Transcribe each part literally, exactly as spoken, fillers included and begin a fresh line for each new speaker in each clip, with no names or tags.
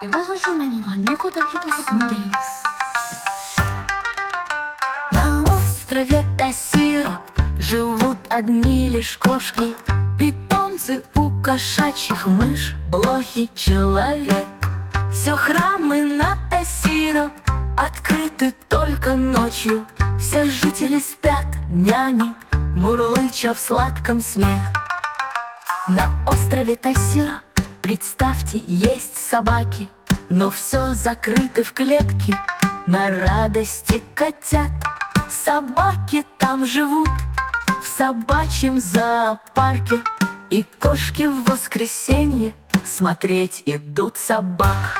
На острове Тассиро живут одни лишь кошки, питомцы у кошачьих мышь, блохи, человек. Все храмы на Тассиро открыты только ночью. Все жители спят днями, мурлыча в сладком сне. На острове Тассиро, представьте, есть собаки, но все закрыты в клетке на радости котят. Собаки там живут в собачьем зоопарке, и кошки в воскресенье смотреть идут собак.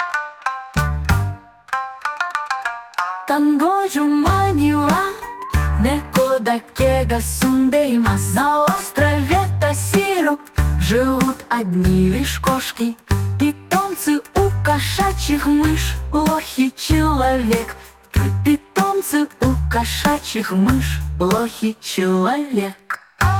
Тангожу манила, неко дакега сундеймас. На острове Тассиро живут одни лишь кошки, питомцы у кошачьих мышь, блохи, человек. Питомцы у кошачьих мышь, блохи, человек.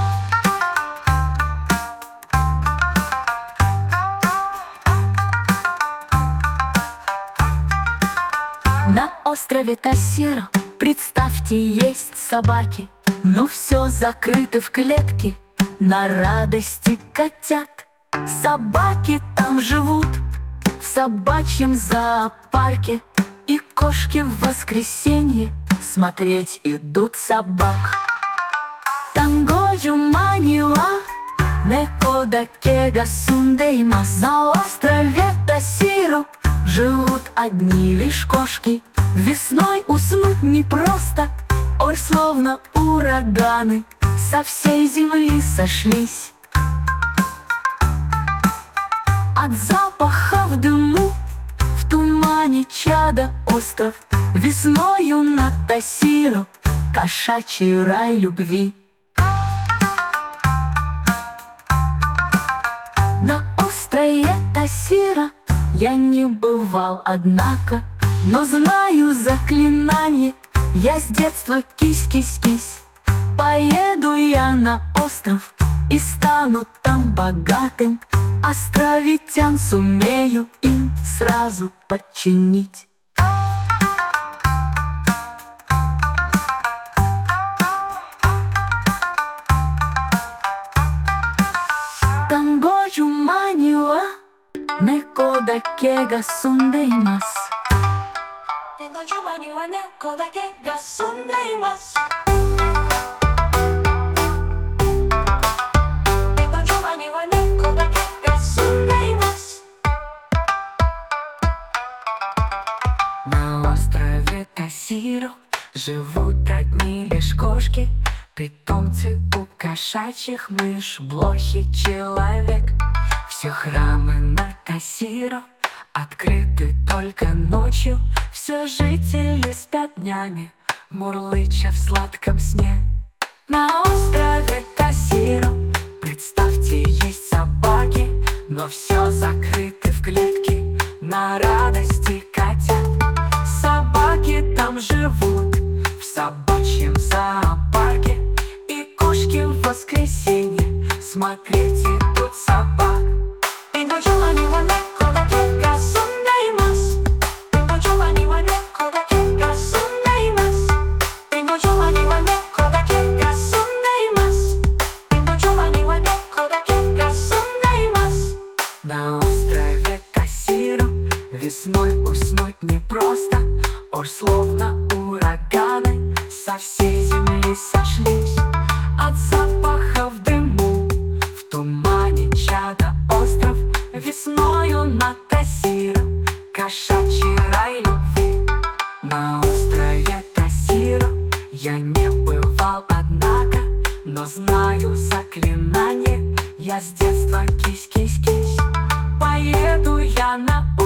На острове Тассиро, представьте, есть собаки, но все закрыто в клетке на радости котят. Собаки там живут в собачьем зоопарке, и кошки в воскресенье смотреть идут собак. Тангожу манила, неко дакега сундеймас. На острове Тассиро живут одни лишь кошки. Весной уснуть непросто, ой, словно ураганы со всей земли сошлись. От запаха в дыму, в тумане чада остров. Весною на Тассиро кошачий рай любви. На острове Тассиро я не бывал, однако, но знаю заклинание. Я с детства кись-кись-кись. Поеду я на остров и стану там богатым. Островитян сумею им сразу подчинить. Тангожу манила, неко дакега сундеймас. Тангожу манила, неко дакега сундеймас. На острове Тассиро живут одни лишь кошки, питомцы у кошачьих мышь, блохи, человек. Все храмы на Тассиро открыты только ночью. Все жители спят днями, мурлыча в сладком сне. На острове Тассиро, представьте, есть собаки, но все закрыто в клетке на радости котят. Собаки там живут в собачьем зоопарке, и кошки в воскресенье смотреть идут собак. На острове Тассиро весной уснуть непросто, ой, словно ураганы со всей земли сошлись. От запаха в дыму, в тумане чада остров. Весною на Тассиро кошачий рай любви. На острове Тассиро я не бывал, однако, но знаю заклинание. Я с детства кись-кись-кись. Поеду я на